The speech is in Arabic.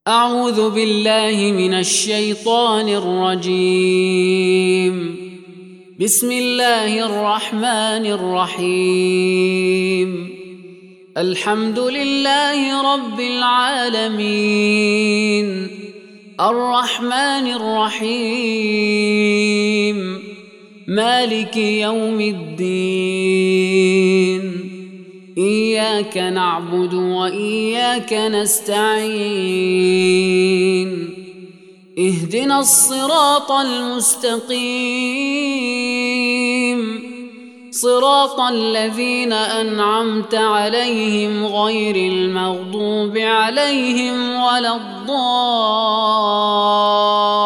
أعوذ بالله من الشيطان الرجيم. بسم الله الرحمن الرحيم. الحمد لله رب العالمين، الرحمن الرحيم، مالك يوم الدين. إياك نعبد وإياك نستعين. اهدنا الصراط المستقيم، صراط الذين أنعمت عليهم غير المغضوب عليهم ولا الضالين.